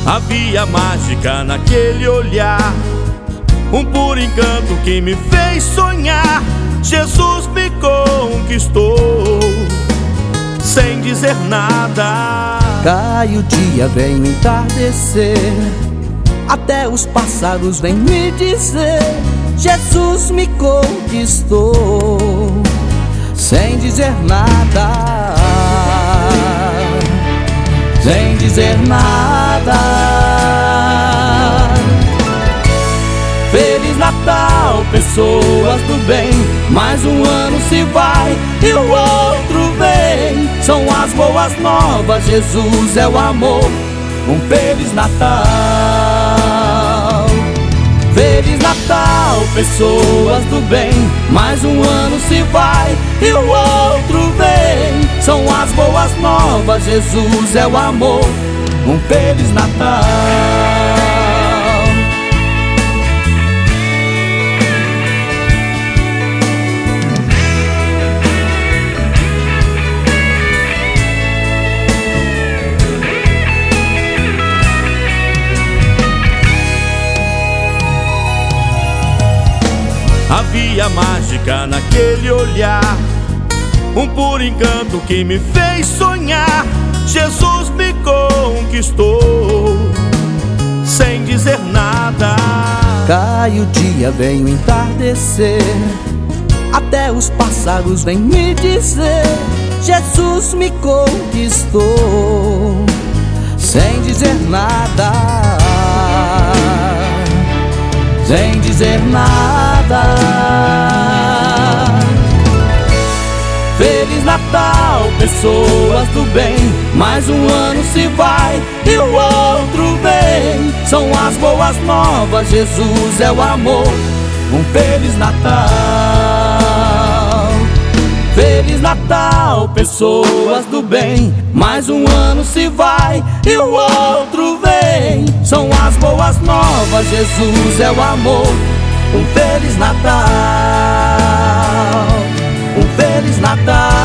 Havia mágica naquele olhar, um puro encanto que me fez sonhar. Jesus me conquistou sem dizer nada. Cai o dia, vem o entardecer, até os pássaros vêm me dizer: Jesus me conquistou sem dizer nada. Sem dizer nada. Feliz Natal, pessoas do bem. Mais um ano se vai e o outro vem. São as boas novas, Jesus é o amor. Um Feliz Natal. Feliz Natal, pessoas do bem. Mais um ano se vai e o outro vem. São as boas novas, Jesus é o amor. Um Feliz Natal. Havia mágica naquele olhar, um puro encanto que me fez sonhar. Jesus me conquistou sem dizer nada. Cai o dia, vem o entardecer, até os pássaros vêm me dizer: Jesus me conquistou sem dizer nada. Sem dizer nada. Feliz Natal, pessoas do bem. Mais um ano se vai e o outro vem. São as boas novas, Jesus é o amor. Um Feliz Natal. Feliz Natal, pessoas do bem. Mais um ano se vai e o outro vem. São as boas novas, Jesus é o amor. Um Feliz Natal. Um Feliz Natal.